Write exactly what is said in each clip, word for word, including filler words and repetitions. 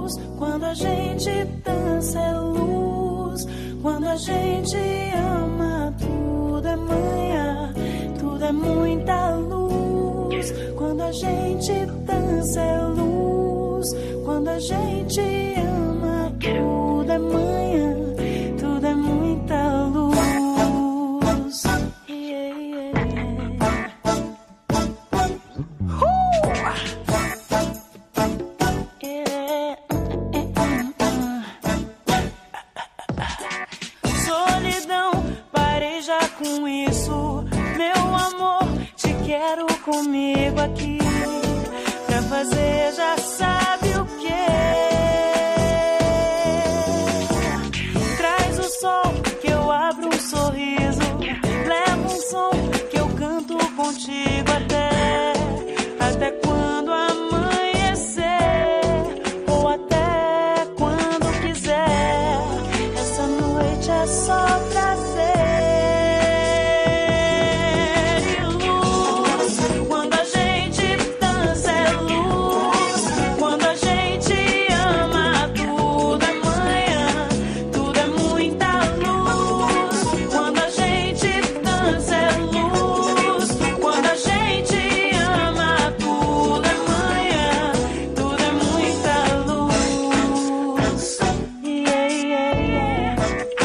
luz. Quando a gente dança é luz. Quando a gente ama, tudo é manhã, tudo é muita luz. Quando a gente dança é luz. Quando a gente ama, tudo é manhã, tudo é muita luz. Yeah, yeah, yeah. Solidão, parei já com isso. Meu amor, te quero comigo aqui. Pra fazer já sabe o que. Traz o sol que eu abro um sorriso. Leva um som que eu canto contigo até, até quando amanhecer, ou até quando quiser. Essa noite é só prazer e luz. Quando a gente dança é luz. Quando a gente ama, tudo é manhã, tudo é muita luz. Quando a gente dança é luz. Quando a gente ama, tudo é manhã, tudo é muita luz. Yeah, yeah, yeah.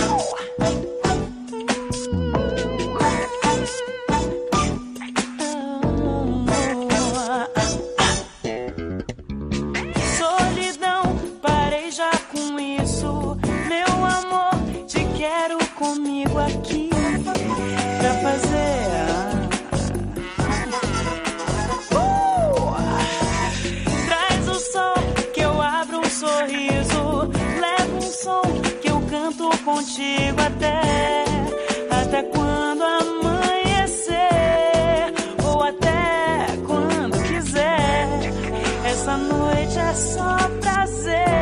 Solidão, parei já com isso. Meu amor, te quero comigo aqui. Pra fazer Uh! Traz o sol que eu abro um sorriso. Leva um som que eu canto contigo até, até quando amanhecer, ou até quando quiser. Essa noite é só prazer